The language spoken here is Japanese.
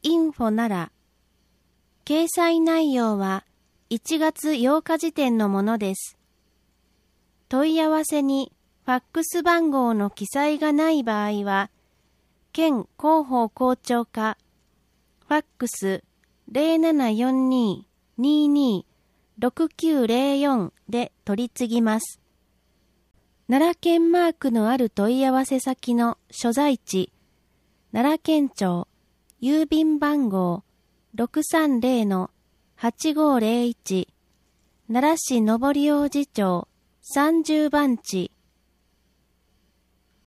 インフォなら、掲載内容は1月8日時点のものです。問い合わせにファックス番号の記載がない場合は、県広報校長課、ファックス 0742-22-6904 で取り次ぎます。奈良県マークのある問い合わせ先の所在地、奈良県庁、郵便番号 630-8501、奈良市上り王子町30番地